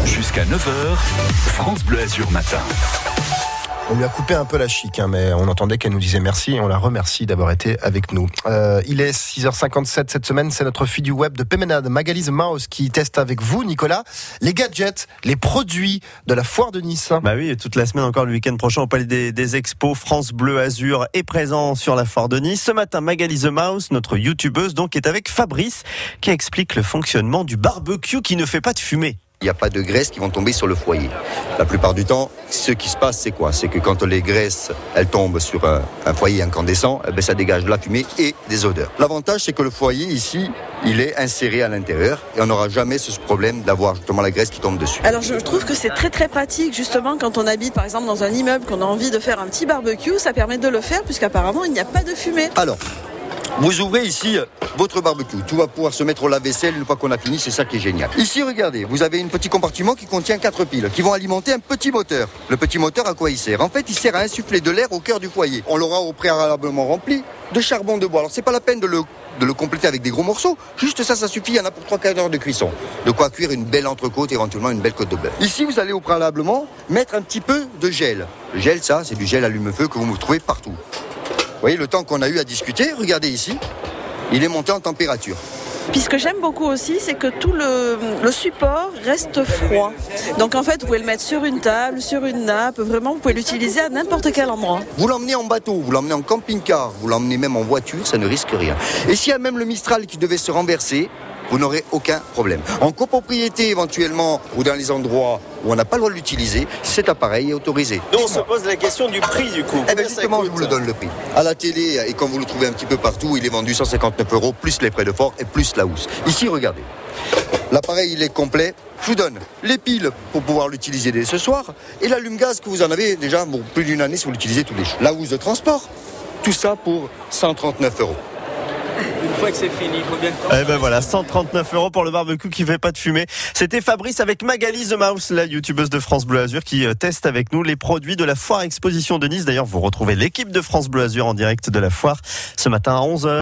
Jusqu'à 9h, France Bleu Azur Matin. On lui a coupé un peu la chic, mais on entendait qu'elle nous disait merci et on la remercie d'avoir été avec nous. Il est 6h57 cette semaine, c'est notre fille du web de Péménade, Magali the Mouse, qui teste avec vous, Nicolas, les gadgets, les produits de la foire de Nice. Bah oui, toute la semaine encore, le week-end prochain au Palais des Expos, France Bleu Azur est présent sur la foire de Nice. Ce matin, Magali the Mouse, notre youtubeuse, donc, est avec Fabrice, qui explique le fonctionnement du barbecue qui ne fait pas de fumée. Il n'y a pas de graisses qui vont tomber sur le foyer. La plupart du temps, ce qui se passe, c'est quoi ? C'est que quand les graisses, elles tombent sur un foyer incandescent, ça dégage de la fumée et des odeurs. L'avantage, c'est que le foyer, ici, il est inséré à l'intérieur et on n'aura jamais ce problème d'avoir justement la graisse qui tombe dessus. Alors je trouve que c'est très très pratique, justement, quand on habite par exemple dans un immeuble, qu'on a envie de faire un petit barbecue, ça permet de le faire puisqu'apparemment il n'y a pas de fumée. Alors, vous ouvrez ici votre barbecue. Tout va pouvoir se mettre au lave-vaisselle une fois qu'on a fini, c'est ça qui est génial. Ici, regardez, vous avez un petit compartiment qui contient 4 piles qui vont alimenter un petit moteur. Le petit moteur, à quoi il sert ? En fait, il sert à insuffler de l'air au cœur du foyer. On l'aura au préalablement rempli de charbon de bois. Alors, c'est pas la peine de le compléter avec des gros morceaux. Juste ça suffit, il y en a pour 3 quarts d'heure de cuisson. De quoi cuire une belle entrecôte, éventuellement une belle côte de bœuf. Ici, vous allez au préalablement mettre un petit peu de gel. Le gel, ça, c'est du gel allume-feu que vous trouvez partout. Vous voyez, le temps qu'on a eu à discuter, regardez ici, il est monté en température. Puis ce que j'aime beaucoup aussi, c'est que tout le support reste froid. Donc en fait, vous pouvez le mettre sur une table, sur une nappe, vraiment, vous pouvez l'utiliser à n'importe quel endroit. Vous l'emmenez en bateau, vous l'emmenez en camping-car, vous l'emmenez même en voiture, ça ne risque rien. Et s'il y a même le Mistral qui devait se renverser, vous n'aurez aucun problème. En copropriété éventuellement, ou dans les endroits où on n'a pas le droit de l'utiliser, cet appareil est autorisé. Nous, on se pose la question du prix du coup. Eh bien justement, je vous le donne le prix. À la télé, et quand vous le trouvez un petit peu partout, il est vendu 159 €, plus les frais de port et plus la housse. Ici, regardez. L'appareil, il est complet. Je vous donne les piles pour pouvoir l'utiliser dès ce soir et l'allume-gaz que vous en avez déjà plus d'une année si vous l'utilisez tous les jours. La housse de transport, tout ça pour 139 €. Une fois que c'est fini, combien de temps ? Eh ben voilà, 139 € pour le barbecue qui fait pas de fumée. C'était Fabrice avec Magali the Mouse, la youtubeuse de France Bleu Azur, qui teste avec nous les produits de la foire exposition de Nice. D'ailleurs, vous retrouvez l'équipe de France Bleu Azur en direct de la foire ce matin à 11h.